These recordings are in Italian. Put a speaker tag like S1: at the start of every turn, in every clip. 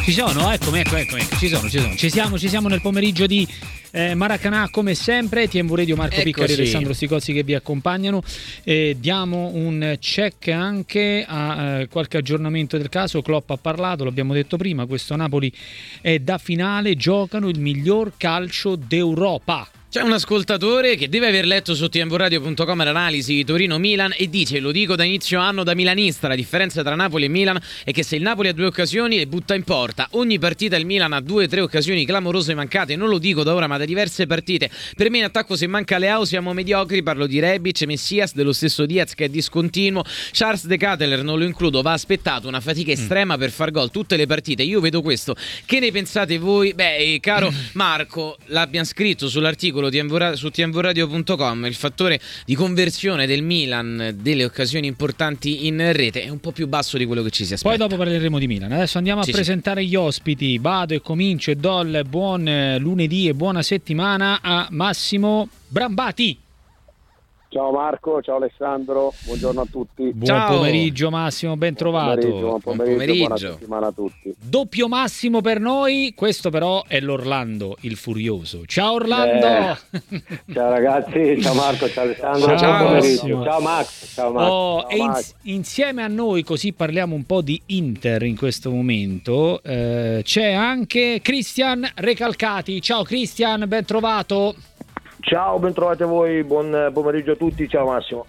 S1: Ci sono, eccomi, ci siamo nel pomeriggio di Maracanã come sempre. TMV Radio, Marco Piccari e Alessandro Sticozzi che vi accompagnano. Diamo un check anche a qualche aggiornamento del caso. Klopp ha parlato, l'abbiamo detto prima, questo Napoli è da finale, giocano il miglior calcio d'Europa.
S2: C'è un ascoltatore che deve aver letto su tmvradio.com l'analisi Torino-Milan e dice: lo dico da inizio anno da milanista, la differenza tra Napoli e Milan è che se il Napoli ha 2 occasioni le butta in porta, ogni partita il Milan ha 2 o 3 occasioni clamorose mancate, non lo dico da ora ma da diverse partite. Per me in attacco se manca Leao siamo mediocri, parlo di Rebic, Messias, dello stesso Diaz che è discontinuo, Charles De Ketelaere non lo includo, va aspettato, una fatica estrema per far gol tutte le partite, io vedo questo. Che ne pensate voi? Beh, caro Marco, l'abbiamo scritto sull'articolo su tmvradio.com, il fattore di conversione del Milan delle occasioni importanti in rete è un po' più basso di quello che ci si aspetta.
S1: Poi dopo parleremo di Milan. Adesso andiamo a presentare gli ospiti. Vado e comincio e do il buon lunedì e buona settimana a Massimo Brambati.
S3: Ciao Marco, ciao Alessandro, buongiorno a tutti.
S1: Buon pomeriggio Massimo, ben trovato.
S3: Buon pomeriggio, buona settimana a tutti.
S1: Doppio Massimo per noi, questo però è l'Orlando, il furioso. Ciao Orlando!
S3: Ciao ragazzi, ciao Marco, ciao Alessandro,
S1: ciao
S3: buon pomeriggio.
S1: Massimo.
S3: Ciao Max, ciao Max.
S1: Ciao Max. Insieme a noi, così parliamo un po' di Inter in questo momento, c'è anche Cristian Recalcati. Ciao Cristian, ben trovato.
S4: Ciao, ben trovati a voi, buon pomeriggio a tutti, ciao Massimo.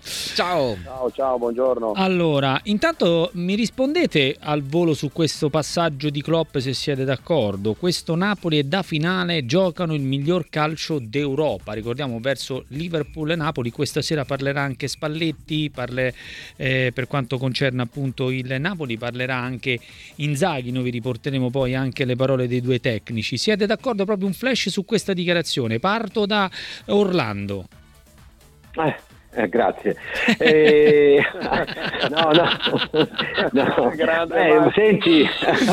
S3: Ciao, buongiorno.
S1: Allora, intanto mi rispondete al volo su questo passaggio di Klopp, se siete d'accordo. Questo Napoli è da finale, giocano il miglior calcio d'Europa. Ricordiamo verso Liverpool e Napoli, questa sera parlerà anche Spalletti, per quanto concerne appunto il Napoli, parlerà anche Inzaghi, noi vi riporteremo poi anche le parole dei 2 tecnici. Siete d'accordo? Proprio un flash su questa dichiarazione. Parto da Orlando.
S3: Grazie. No. Senti,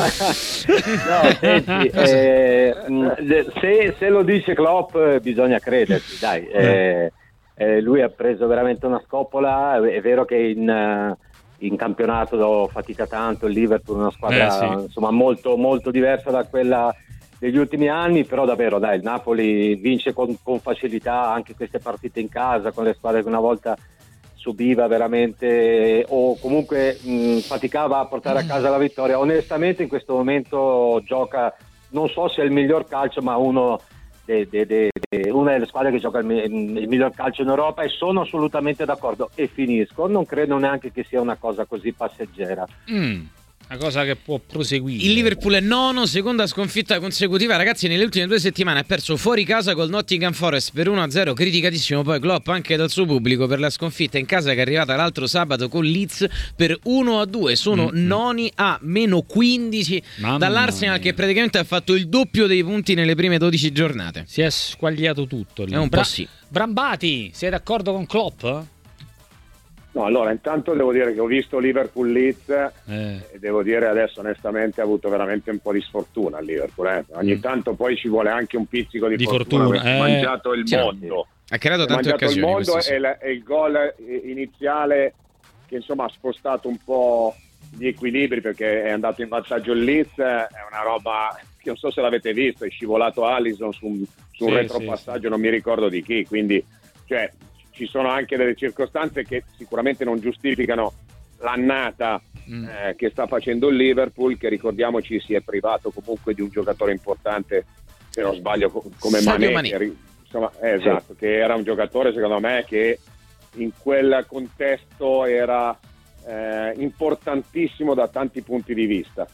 S3: se lo dice Klopp bisogna crederci, dai. Lui ha preso veramente una scoppola. È vero che in campionato fatica tanto, il Liverpool è una squadra insomma molto molto diversa da quella degli ultimi anni, però davvero il Napoli vince con facilità anche queste partite in casa con le squadre che una volta subiva veramente o comunque faticava a portare a casa la vittoria. Onestamente in questo momento gioca, non so se è il miglior calcio, ma una delle squadre che gioca il miglior calcio in Europa, e sono assolutamente d'accordo. E finisco, non credo neanche che sia una cosa così passeggera.
S1: Una cosa che può proseguire.
S2: Il Liverpool è nono, seconda sconfitta consecutiva. Ragazzi, nelle ultime 2 settimane ha perso fuori casa col Nottingham Forest per 1-0, criticatissimo poi Klopp anche dal suo pubblico per la sconfitta in casa che è arrivata l'altro sabato con Leeds per 1-2. Sono noni a meno 15 dall'Arsenal che praticamente ha fatto il doppio dei punti nelle prime 12 giornate.
S1: Si è squagliato tutto lì.
S2: È un po' sì.
S1: Brambati, sei d'accordo con Klopp?
S3: No, allora intanto devo dire che ho visto Liverpool-Leeds e devo dire adesso onestamente ha avuto veramente un po' di sfortuna il Liverpool. Ogni tanto poi ci vuole anche un pizzico di fortuna. Ha mangiato il mondo.
S2: Ha creato tante occasioni.
S3: Il mondo e il gol iniziale che insomma ha spostato un po' gli equilibri, perché è andato in vantaggio il Leeds, è una roba che non so se l'avete visto, è scivolato Alisson su un retropassaggio, non mi ricordo di chi, quindi cioè ci sono anche delle circostanze che sicuramente non giustificano l'annata che sta facendo il Liverpool, che ricordiamoci si è privato comunque di un giocatore importante, se non sbaglio come Mané. Esatto, che era un giocatore secondo me che in quel contesto era importantissimo da tanti punti di vista.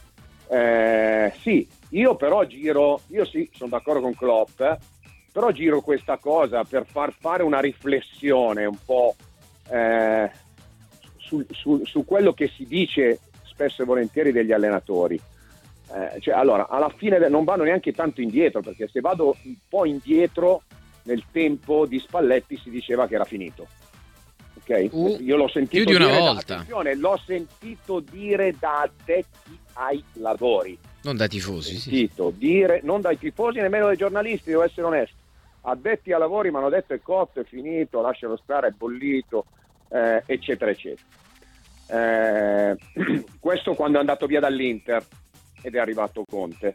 S3: Io sono d'accordo con Klopp, però giro questa cosa per far fare una riflessione un po' su quello che si dice spesso e volentieri degli allenatori. Allora, alla fine non vanno neanche tanto indietro, perché se vado un po' indietro nel tempo di Spalletti si diceva che era finito. Ok? Io l'ho sentito
S2: più di una
S3: dire
S2: volta.
S3: L'ho sentito dire da addetti ai lavori.
S2: Non dai tifosi,
S3: dire, non dai tifosi, nemmeno dai giornalisti, devo essere onesto. Addetti ai lavori mi hanno detto è cotto, è finito, lascialo stare, è bollito, eccetera eccetera. Questo quando è andato via dall'Inter.
S5: ed è arrivato Conte.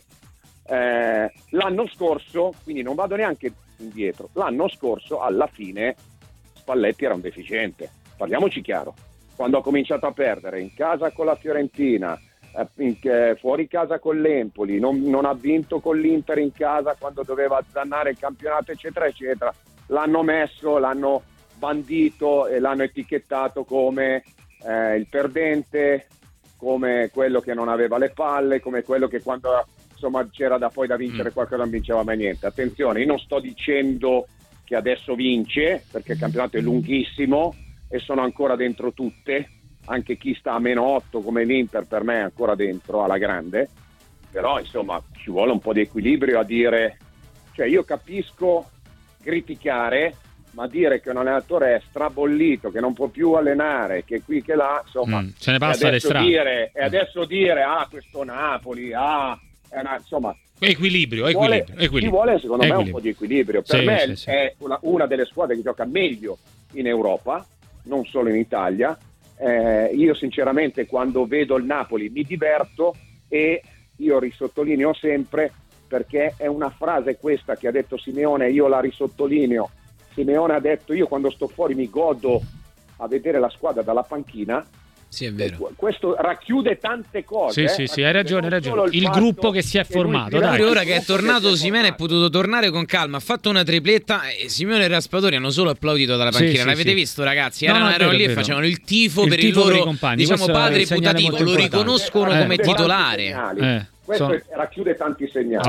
S5: L'anno scorso, quindi non vado neanche indietro, l'anno scorso alla fine Spalletti era un deficiente, parliamoci chiaro, quando ha cominciato a perdere in casa con la Fiorentina, fuori casa con l'Empoli, non ha vinto con l'Inter in casa quando doveva azzannare il campionato, eccetera eccetera, l'hanno bandito e l'hanno etichettato come il perdente, come quello che non aveva le palle, come quello che quando insomma c'era da vincere qualcosa non vinceva mai niente. Attenzione, io non sto dicendo che adesso vince, perché il campionato è lunghissimo e sono ancora dentro tutte, anche chi sta a -8 come l'Inter per me è ancora dentro alla grande, però insomma ci vuole un po' di equilibrio a dire, cioè io capisco criticare, ma dire che un allenatore è strabollito, che non può più allenare, che qui che là, insomma,
S1: se ne passa le strade.
S5: E adesso dire questo Napoli, insomma,
S1: equilibrio.
S5: Ci vuole secondo me un po' di equilibrio. Per me
S1: sì.
S5: è una delle squadre che gioca meglio in Europa, non solo in Italia. Io sinceramente quando vedo il Napoli mi diverto, e io risottolineo sempre, perché è una frase questa che ha detto Simeone, io la risottolineo. Simeone ha detto: io quando sto fuori mi godo a vedere la squadra dalla panchina.
S2: Sì, è vero.
S5: Questo racchiude tante cose.
S1: Sì, hai ragione. Il gruppo che si è formato.
S2: Dai. Ora che è tornato Simeone è potuto tornare con calma, ha fatto una tripletta e Simeone e Raspadori hanno solo applaudito dalla panchina. L'avete visto, ragazno? Erano lì e facevano il tifo per il loro
S1: compagni.
S2: Diciamo padre putativo, lo riconoscono come titolare.
S5: Questo racchiude tanti segnali.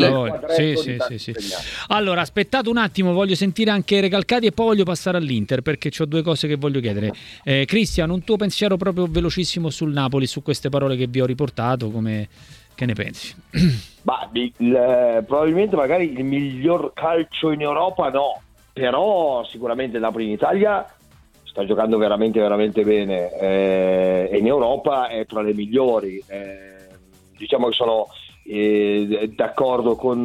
S1: Sì. Allora, aspettate un attimo, voglio sentire anche Recalcati e poi voglio passare all'Inter, perché ho due cose che voglio chiedere. Cristian, un tuo pensiero proprio velocissimo sul Napoli, su queste parole che vi ho riportato, che ne pensi?
S4: Probabilmente magari il miglior calcio in Europa no, però sicuramente il Napoli in Italia sta giocando veramente veramente bene, e in Europa è tra le migliori. Diciamo che sono d'accordo con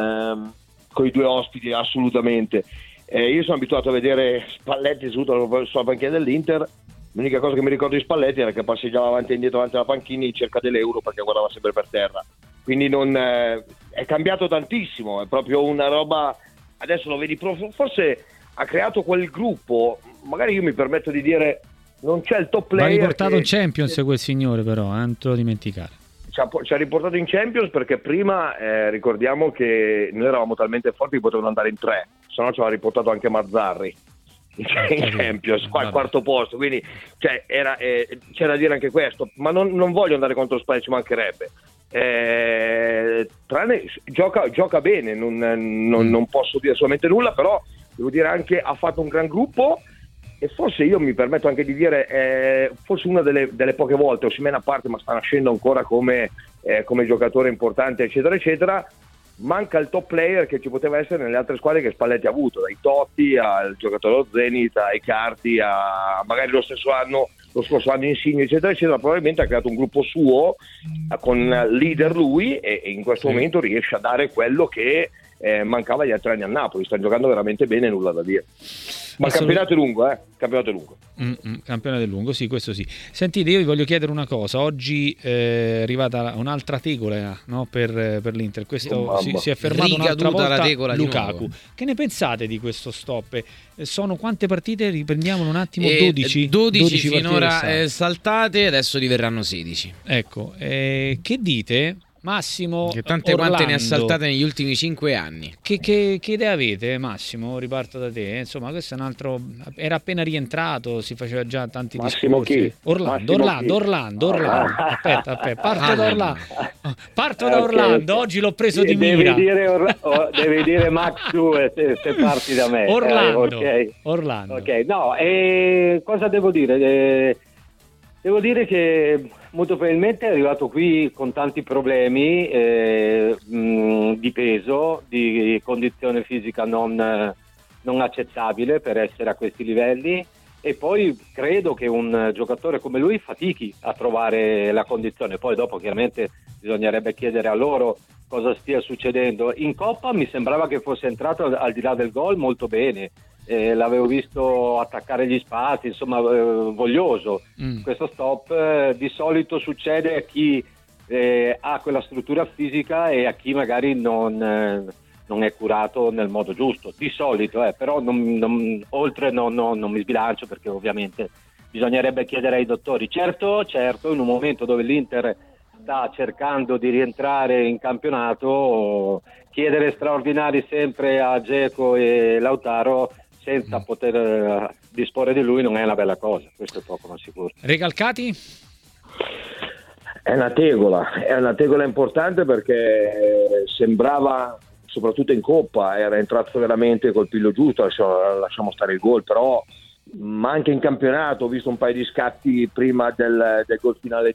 S4: i due ospiti assolutamente. Io sono abituato a vedere Spalletti seduto sulla panchina dell'Inter. L'unica cosa che mi ricordo di Spalletti era che passeggiava avanti e indietro davanti alla panchina in cerca dell'euro, perché guardava sempre per terra. Quindi è cambiato tantissimo, è proprio una roba. Adesso lo vedi, forse ha creato quel gruppo, magari io mi permetto di dire non c'è il top player.
S1: Ma ha riportato in Champions quel signore, però non te lo dimenticare.
S4: Ci ha riportato in Champions perché prima ricordiamo che noi eravamo talmente forti che potevano andare in 3, se no ci aveva riportato anche Mazzarri in Champions, qua al quarto posto, quindi c'era da dire anche questo, ma non voglio andare contro Spalletti, ci mancherebbe. Gioca bene, non posso dire assolutamente nulla, però devo dire anche ha fatto un gran gruppo. E forse io mi permetto anche di dire, forse una delle poche volte, Osimhen a parte, ma sta nascendo ancora come giocatore importante, eccetera eccetera, manca il top player che ci poteva essere nelle altre squadre che Spalletti ha avuto, dai Totti al giocatore dello Zenit, ai Carti, a magari lo scorso anno Insigne, eccetera eccetera. Probabilmente ha creato un gruppo suo con leader lui, e in questo momento riesce a dare quello che mancava gli altri anni a Napoli. Sta giocando veramente bene, nulla da dire. Ma il campionato è lungo, campionato è lungo.
S1: Campionato è lungo, sì, questo sì. Sentite, io vi voglio chiedere una cosa. Oggi è arrivata un'altra tegola, no, per l'Inter. Questo si è fermato un'altra volta,
S2: la tegola
S1: Lukaku. Che ne pensate di questo stop? Sono quante partite? Riprendiamolo un attimo. 12
S2: finora saltate, adesso diverranno 16.
S1: Ecco, che dite? Massimo,
S2: che tante
S1: Orlando,
S2: quante ne ha saltate negli ultimi 5 anni.
S1: Che idea avete, Massimo? Riparto da te. Insomma, questo è un altro. Era appena rientrato, si faceva già tanti
S3: Massimo
S1: discorsi.
S3: Chi?
S1: Orlando. Aspetta, parto da Orlando. Oggi l'ho preso di mira.
S3: Devi dire Max tu se parti da me.
S1: Orlando.
S3: Ok, no, cosa devo dire? Devo dire che molto probabilmente è arrivato qui con tanti problemi di peso, di condizione fisica non accettabile per essere a questi livelli, e poi credo che un giocatore come lui fatichi a trovare la condizione. Poi dopo chiaramente bisognerebbe chiedere a loro cosa stia succedendo. In Coppa mi sembrava che fosse entrato, al di là del gol, molto bene. L'avevo visto attaccare gli spazi, insomma, voglioso. Questo stop di solito succede a chi ha quella struttura fisica e a chi magari non è curato nel modo giusto, di solito, però oltre non mi sbilancio, perché ovviamente bisognerebbe chiedere ai dottori. Certo, in un momento dove l'Inter sta cercando di rientrare in campionato, chiedere straordinari sempre a Dzeko e Lautaro senza poter disporre di lui non è una bella cosa, questo è poco ma sicuro.
S1: Recalcati?
S4: È una tegola importante, perché sembrava, soprattutto in Coppa, era entrato veramente col piglio giusto, lasciamo stare il gol, però ma anche in campionato ho visto un paio di scatti prima del gol finale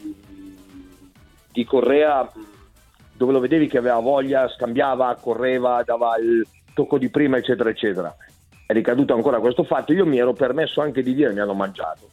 S4: di Correa, dove lo vedevi che aveva voglia, scambiava, correva, dava il tocco di prima, eccetera eccetera. È ricaduto ancora questo fatto. Io mi ero permesso anche di dire mi hanno mangiato,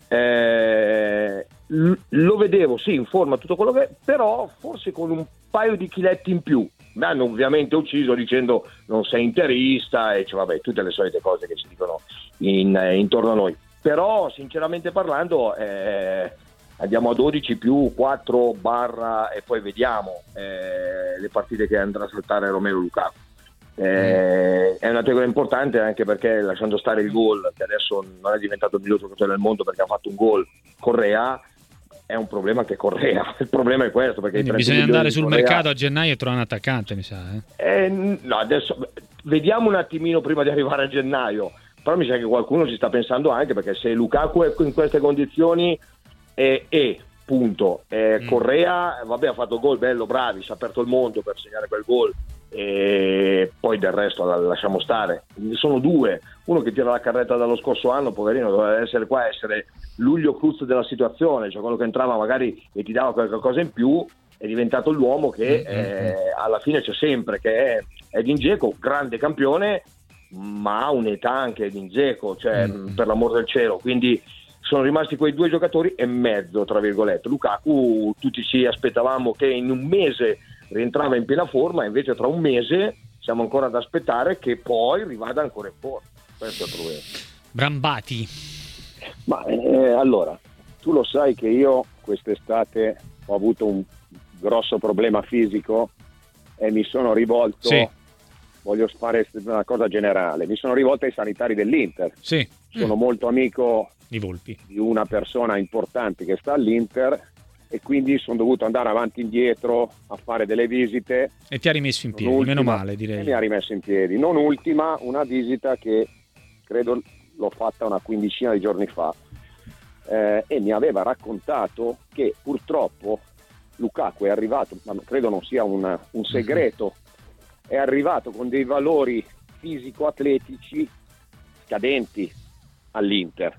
S4: lo vedevo sì in forma, tutto quello che, però forse con un paio di chiletti in più. Mi hanno ovviamente ucciso dicendo non sei interista e vabbè, tutte le solite cose che si dicono intorno a noi. Però sinceramente parlando andiamo a 12 più 4 barra e poi vediamo le partite che andrà a saltare Romelu Lukaku. È una tegola importante, anche perché, lasciando stare il gol, che adesso non è diventato il miglior giocatore del mondo perché ha fatto un gol, Correa è un problema che Correa, il problema è questo, perché
S1: bisogna andare sul mercato a gennaio e trovare un attaccante, mi sa.
S4: No, adesso vediamo un attimino prima di arrivare a gennaio, però mi sa che qualcuno ci sta pensando, anche perché se Lukaku è in queste condizioni Correa vabbè, ha fatto gol, bello, bravi, si è aperto il mondo per segnare quel gol, e poi del resto lasciamo stare. Sono due, uno che tira la carretta dallo scorso anno, poverino, doveva essere qua, essere l'Uglio Cruz della situazione, cioè quello che entrava magari e ti dava qualcosa in più, è diventato l'uomo che alla fine c'è sempre, che è Edin Dzeko, grande campione, ma ha un'età anche Edin Dzeko, cioè per l'amor del cielo, quindi sono rimasti quei 2 giocatori e mezzo, tra virgolette. Lukaku tutti ci aspettavamo che in un mese rientrava in piena forma, invece tra un mese siamo ancora ad aspettare che poi rivada ancora in forma. Questo è il problema.
S1: Brambati.
S5: Ma allora, tu lo sai che io quest'estate ho avuto un grosso problema fisico e mi sono rivolto, voglio fare una cosa generale, mi sono rivolto ai sanitari dell'Inter. Sono molto amico
S1: di Volpi,
S5: di una persona importante che sta all'Inter, e quindi sono dovuto andare avanti e indietro a fare delle visite.
S1: E ti ha rimesso in piedi, meno male, direi.
S5: Mi ha rimesso in piedi. Non ultima, una visita che credo l'ho fatta una quindicina di giorni fa, e mi aveva raccontato che purtroppo Lukaku è arrivato, ma credo non sia un segreto, è arrivato con dei valori fisico-atletici scadenti all'Inter,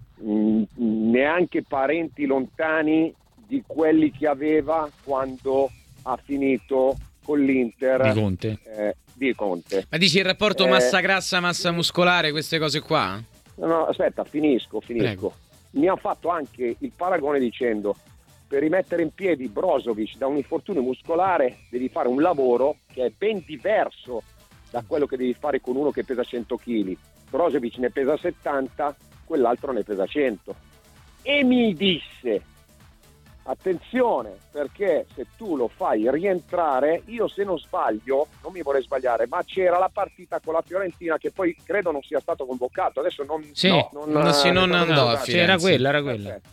S5: neanche parenti lontani di quelli che aveva quando ha finito con l'Inter di Conte.
S2: Ma dici il rapporto massa grassa, massa muscolare, queste cose qua?
S5: No, aspetta, finisco.
S2: Prego.
S5: Mi ha fatto anche il paragone dicendo: per rimettere in piedi Brozovic da un infortunio muscolare devi fare un lavoro che è ben diverso da quello che devi fare con uno che pesa 100 kg. Brozovic ne pesa 70, quell'altro ne pesa 100. E mi disse: attenzione, perché se tu lo fai rientrare, io se non sbaglio, non mi vorrei sbagliare, ma c'era la partita con la Fiorentina che poi credo non sia stato convocato, adesso non
S2: andò,
S1: era quella.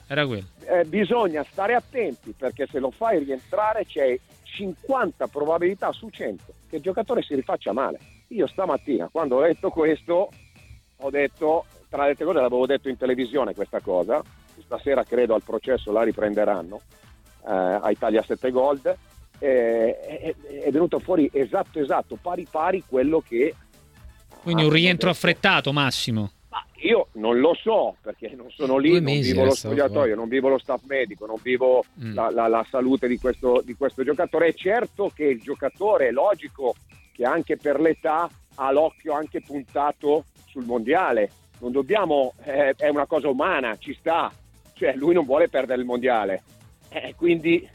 S5: Bisogna stare attenti, perché se lo fai rientrare c'è 50 probabilità su 100 che il giocatore si rifaccia male. Io stamattina, quando ho letto questo, ho detto, tra le altre cose l'avevo detto in televisione questa cosa, stasera credo al processo la riprenderanno a Italia 7 Gold, è venuto fuori esatto, pari quello che...
S1: Quindi un rientro affrettato, Massimo?
S5: Ma io non lo so, perché non sono lì, non vivo lo spogliatoio, non vivo lo staff medico, non vivo la salute di questo giocatore. È certo che il giocatore, è logico che anche per l'età ha l'occhio anche puntato sul mondiale. Non dobbiamo, è una cosa umana, ci sta, cioè lui non vuole perdere il mondiale, quindi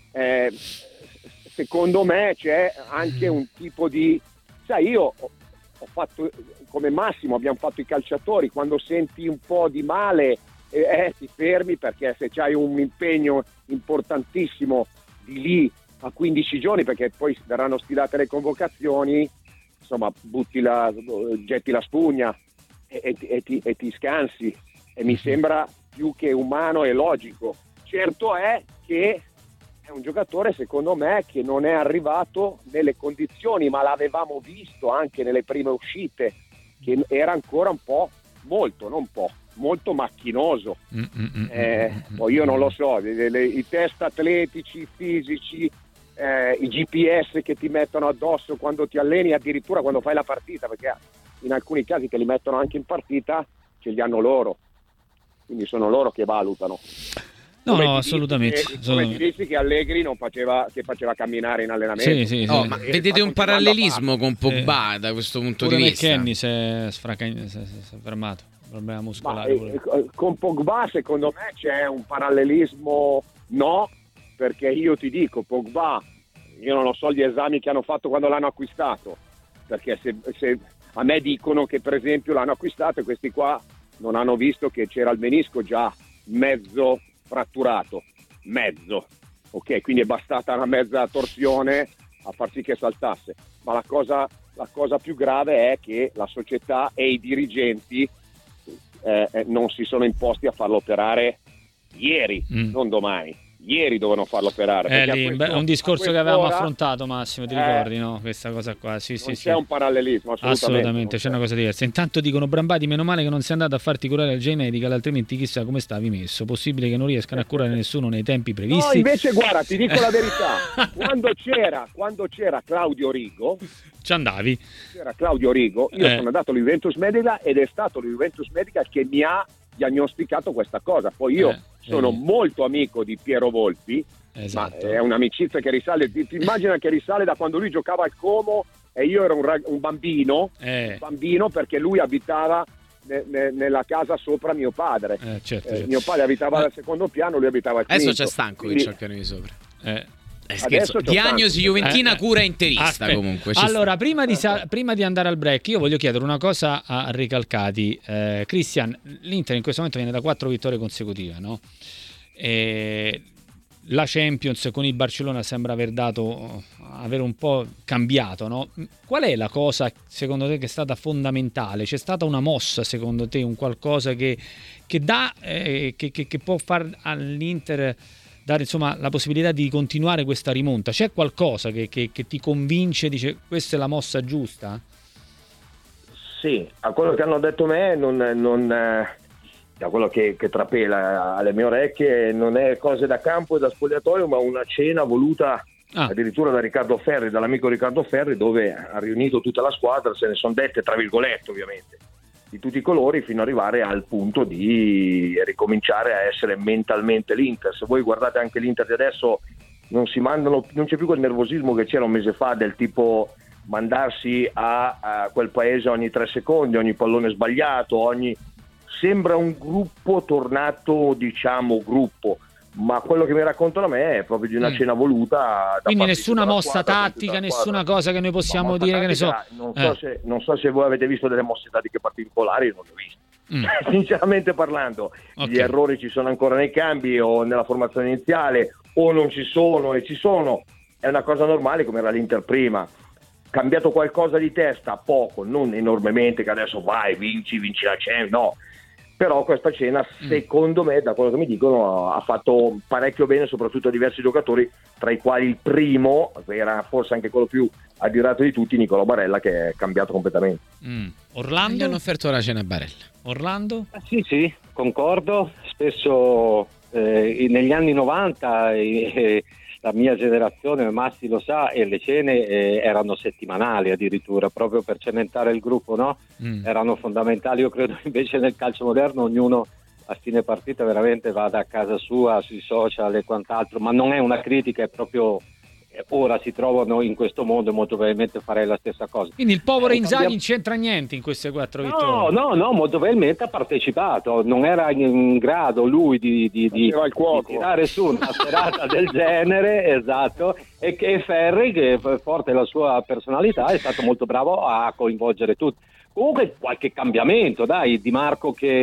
S5: secondo me c'è anche un tipo di, sai, io ho fatto come Massimo, abbiamo fatto i calciatori, quando senti un po' di male ti fermi, perché se c'hai un impegno importantissimo di lì a 15 giorni, perché poi verranno stilate le convocazioni, insomma getti la spugna e ti scansi, e mi sembra più che umano e logico. Certo è che è un giocatore, secondo me, che non è arrivato nelle condizioni, ma l'avevamo visto anche nelle prime uscite, che era ancora molto macchinoso. Poi io non lo so, i test atletici, fisici, i GPS che ti mettono addosso quando ti alleni, addirittura quando fai la partita, perché in alcuni casi te li mettono anche in partita, ce li hanno loro, quindi sono loro che valutano.
S1: No, assolutamente.
S5: Come ti dici che Allegri che faceva camminare in allenamento.
S1: Sì.
S2: Ma vedete un parallelismo con Pogba da questo punto
S1: Pure
S2: di vista?
S1: McKennie si è fermato, problema muscolare.
S5: Con Pogba secondo me c'è un parallelismo, no, perché io ti dico, Pogba, io non lo so gli esami che hanno fatto quando l'hanno acquistato, perché se a me dicono che per esempio l'hanno acquistato e questi qua non hanno visto che c'era il menisco già mezzo fratturato, ok, quindi è bastata una mezza torsione a far sì che saltasse, ma la cosa più grave è che la società e i dirigenti non si sono imposti a farlo operare ieri, non domani. Ieri dovevano farlo operare.
S1: È un discorso che avevamo affrontato, Massimo, ti ricordi, no? Questa cosa qua. Sì.
S5: C'è un parallelismo, assolutamente.
S1: C'è una cosa diversa. Intanto dicono Brambati, meno male che non sei andato a farti curare il genetica, altrimenti chissà come stavi messo. Possibile che non riescano a curare nessuno nei tempi previsti.
S5: No, invece guarda, ti dico la verità. Quando c'era Claudio Rigo,
S1: ci andavi?
S5: C'era Claudio Rigo, io sono andato alla Juventus Medica ed è stato la Juventus Medica che mi ha diagnosticato questa cosa. Poi io sono molto amico di Piero Volpi,
S1: esatto.
S5: Ma è un'amicizia che risale, ti immagina che risale da quando lui giocava al Como e io ero un bambino, perché lui abitava nella casa sopra mio padre.
S1: Certo.
S5: Mio padre abitava al secondo piano, lui abitava al quinto.
S2: Adesso c'è Stankovic al piano di sopra.
S5: Adesso
S2: diagnosi juventina, cura interista. Comunque
S1: allora prima di andare al break io voglio chiedere una cosa a Recalcati. Christian, l'Inter in questo momento viene da 4 vittorie consecutive, no? La Champions con il Barcellona sembra aver un po' cambiato, no? Qual è la cosa secondo te che è stata fondamentale? C'è stata una mossa secondo te, un qualcosa che dà che può far all'Inter dare insomma la possibilità di continuare questa rimonta? C'è qualcosa che ti convince, dice questa è la mossa giusta?
S4: Sì, a quello che hanno detto me non da quello che trapela alle mie orecchie non è cose da campo e da spogliatoio, ma una cena voluta addirittura da Riccardo Ferri, dall'amico Riccardo Ferri, dove ha riunito tutta la squadra, se ne sono dette tra virgolette ovviamente di tutti i colori, fino ad arrivare al punto di ricominciare a essere mentalmente l'Inter. Se voi guardate anche l'Inter di adesso, non c'è più quel nervosismo che c'era un mese fa, del tipo mandarsi a quel paese ogni 3 secondi, ogni pallone sbagliato, sembra un gruppo tornato, diciamo gruppo, ma quello che mi raccontano a me è proprio di una cena voluta.
S1: Quindi nessuna mossa tattica, nessuna cosa che noi possiamo dire, che ne so.
S4: Non so se voi avete visto delle mosse tattiche particolari, non le ho viste. Sinceramente parlando, gli errori ci sono ancora nei cambi o nella formazione iniziale, o non ci sono e ci sono. È una cosa normale come era l'Inter prima. Cambiato qualcosa di testa? Poco, non enormemente, che adesso vinci la Champions, no. Però questa cena, secondo me, da quello che mi dicono, ha fatto parecchio bene, soprattutto a diversi giocatori, tra i quali il primo, era forse anche quello più addirato di tutti, Nicolò Barella, che è cambiato completamente.
S1: Orlando?
S2: Gli hanno offerto la cena a Barella.
S1: Orlando?
S3: Sì, concordo. Spesso negli anni 90 la mia generazione, Massi lo sa, e le cene erano settimanali addirittura, proprio per cementare il gruppo, no? Erano fondamentali. Io credo invece nel calcio moderno ognuno a fine partita veramente vada a casa sua, sui social e quant'altro, ma non è una critica, è proprio ora si trovano in questo mondo e molto probabilmente farei la stessa cosa.
S1: Quindi il povero Inzaghi non c'entra niente in queste 4 vittorie?
S3: No, molto probabilmente ha partecipato, non era in grado lui di tirare su una serata del genere, esatto, e che Ferri, che forte la sua personalità, è stato molto bravo a coinvolgere tutti. Comunque qualche cambiamento, dai, Di Marco che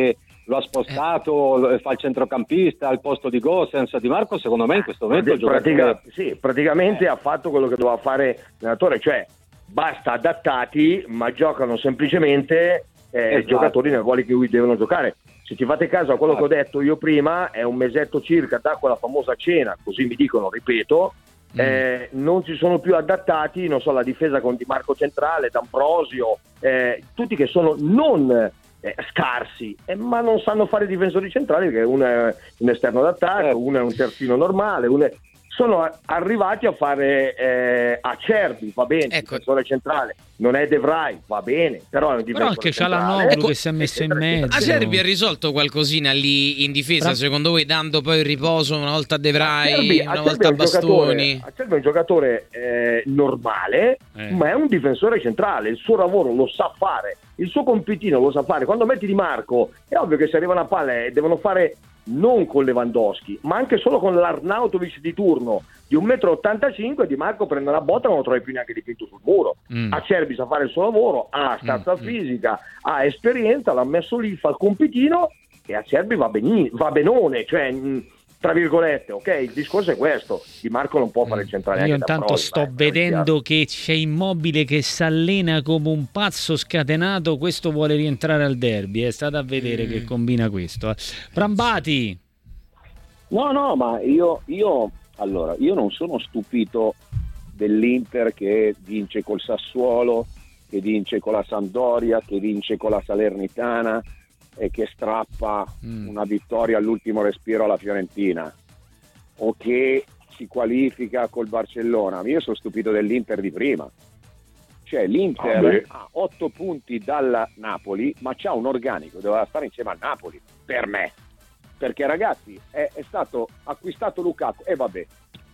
S3: lo ha spostato, fa il centrocampista al posto di Gosens. Di Marco secondo me in questo momento
S4: praticamente ha fatto quello che doveva fare l'allenatore, cioè basta adattati, ma giocano semplicemente giocatori nei ruoli che lui devono giocare. Se ti fate caso a quello che ho detto io prima, è un mesetto circa da quella famosa cena, così mi dicono, ripeto, non si sono più adattati, non so, la difesa con Di Marco centrale, D'Ambrosio, tutti che sono non scarsi, ma non sanno fare difensori centrali, perché uno è un esterno d'attacco, uno è un terzino normale, sono arrivati a fare Acerbi, va bene, difensore centrale, non è De Vrij, va bene, però è un difensore
S1: anche
S4: centrale.
S1: c'ha la Noglu che si è messo in mezzo.
S2: Acerbi ha risolto qualcosina lì in difesa, secondo voi, dando poi il riposo una volta a De Vrij, una volta a Bastoni?
S4: Acerbi è un giocatore normale, ma è un difensore centrale, il suo lavoro lo sa fare, il suo compitino lo sa fare. Quando metti Di Marco è ovvio che se arrivano a palle devono fare non con Lewandowski, ma anche solo con l'Arnautovic di turno di 1,85 m, Di Marco prende la botta e non lo trovi più neanche dipinto sul muro. Acerbi sa fare il suo lavoro, ha stazza fisica, ha esperienza, l'ha messo lì, fa il compitino, e Acerbi va benone, cioè tra virgolette, ok, il discorso è questo: Di Marco non può fare il centrale.
S1: Io intanto sto vedendo che c'è Immobile che si allena come un pazzo scatenato, questo vuole rientrare al derby, è stato a vedere che combina questo. Brambati.
S5: No, ma io non sono stupito dell'Inter che vince col Sassuolo, che vince con la Sampdoria, che vince con la Salernitana e che strappa una vittoria all'ultimo respiro alla Fiorentina, o che si qualifica col Barcellona. Io sono stupito dell'Inter di prima, cioè l'Inter ha 8 punti dal Napoli, ma c'ha un organico, doveva stare insieme al Napoli, per me, perché ragazzi è stato acquistato Lukaku e vabbè,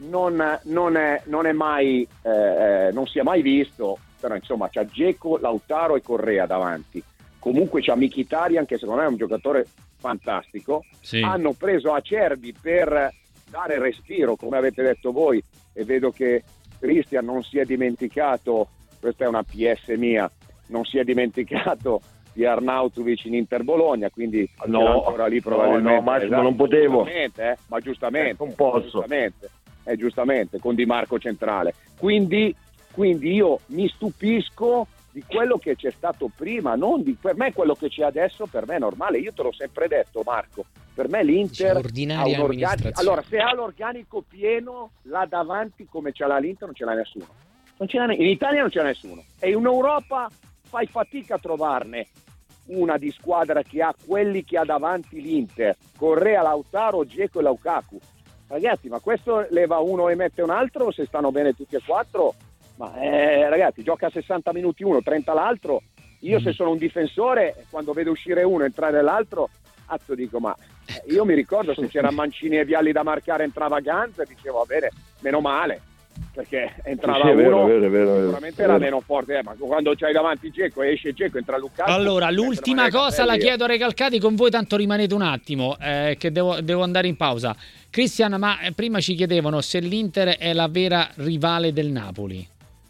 S5: non è mai non si è mai visto, però insomma c'ha Dzeko, Lautaro e Correa davanti. Comunque c'ha Mkhitaryan, che secondo me è un giocatore fantastico. Sì. Hanno preso Acerbi per dare respiro, come avete detto voi, e vedo che Christian non si è dimenticato, questa è una PS mia, non si è dimenticato di Arnautovic in Inter Bologna, quindi ancora lì probabilmente.
S4: No, Massimo, non potevo.
S5: Ma giustamente,
S4: non posso.
S5: Giustamente, con Di Marco centrale. Quindi io mi stupisco di quello che c'è stato prima, per me quello che c'è adesso per me è normale. Io te l'ho sempre detto, Marco, per me l'Inter ha un organico. Allora, se ha l'organico pieno là davanti come ce l'ha l'Inter, non ce l'ha nessuno. In Italia non c'è nessuno, e in Europa fai fatica a trovarne una di squadra che ha quelli che ha davanti l'Inter: Correa, Lautaro, Dzeko e Lukaku. Ragazzi, ma questo leva uno e mette un altro, se stanno bene tutti e quattro. Ma ragazzi, gioca 60 minuti uno, 30 l'altro. Io se sono un difensore, quando vedo uscire uno e entrare l'altro, dico, ma io mi ricordo se c'era Mancini e Vialli da marcare in Travaganza, dicevo, va bene, meno male, perché entrava uno, sicuramente era meno forte, ma quando c'hai davanti Dzeko, esce Dzeko, entra Lukaku.
S1: Allora, l'ultima cosa la chiedo a Recalcati, con voi tanto rimanete un attimo, che devo andare in pausa. Christian, ma prima ci chiedevano se l'Inter è la vera rivale del Napoli.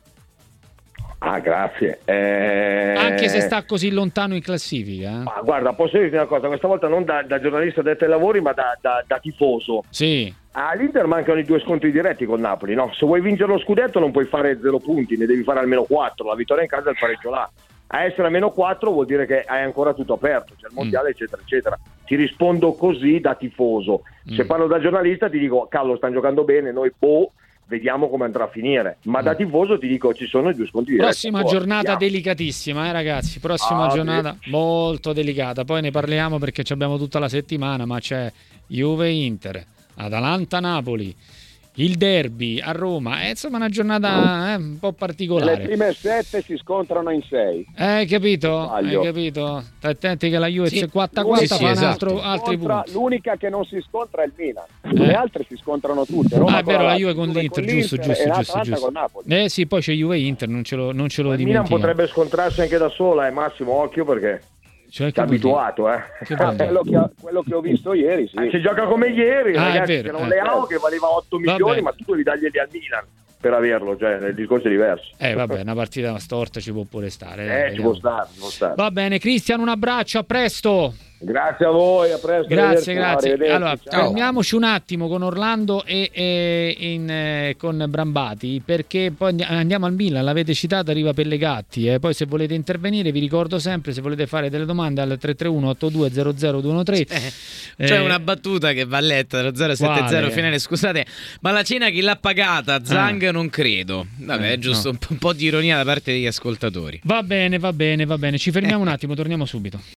S4: Grazie.
S1: Anche se sta così lontano in classifica.
S4: Guarda, posso dirti una cosa, questa volta non da giornalista detto ai lavori, ma da tifoso.
S1: Sì.
S4: All'Inter mancano i 2 scontri diretti con Napoli, no? Se vuoi vincere lo scudetto non puoi fare 0 punti, ne devi fare almeno 4, la vittoria in casa e il pareggio là. A essere a meno 4 vuol dire che hai ancora tutto aperto, c'è il mondiale, eccetera, eccetera. Ti rispondo così da tifoso. Se parlo da giornalista ti dico, cavolo, stanno giocando bene, noi vediamo come andrà a finire, ma da tifoso ti dico, ci sono i 2 scontri diretti.
S1: Prossima giornata delicatissima, ragazzi, prossima giornata molto delicata, poi ne parliamo perché abbiamo tutta la settimana, ma c'è Juve-Inter, Atalanta-Napoli, il derby a Roma, è insomma una giornata un po' particolare.
S5: Le prime 7 si scontrano in 6.
S1: Hai capito? Stai attenti che la Juve si quatta fa altri punti.
S5: L'unica che non si scontra è il Milan. Le altre si scontrano tutte. Roma
S1: è vero, la Juve con l'Inter, giusto.
S5: Con Napoli.
S1: Sì, poi c'è Juve-Inter, non ce lo dimentichiamo. Il
S4: Milan potrebbe scontrarsi anche da sola, Massimo, occhio, perché sei abituato,
S5: quello che ho visto ieri, sì.
S4: Si gioca come ieri, ragazzi, c'era un Leao che valeva 8 milioni, ma tu devi darglieli al Milan per averlo, cioè il discorso è diverso.
S1: Vabbè, una partita storta ci può pure stare.
S4: Ci può stare.
S1: Va bene, Christian, un abbraccio, a presto.
S4: Grazie a voi, a presto.
S1: Grazie.
S4: Arrivederci,
S1: Allora,
S4: ciao.
S1: fermiamoci un attimo con Orlando e con Brambati, perché poi andiamo al Milan, l'avete citato, arriva Pellegatti. Poi se volete intervenire, vi ricordo sempre, se volete fare delle domande al 331-8200-213.
S2: C'è una battuta che va letta dallo 070
S1: Quale?
S2: finale, scusate, ma la cena chi l'ha pagata? Zhang non credo. Vabbè, è giusto
S1: no.
S2: un po' di ironia da parte degli ascoltatori.
S1: Va bene, ci fermiamo un attimo, torniamo subito.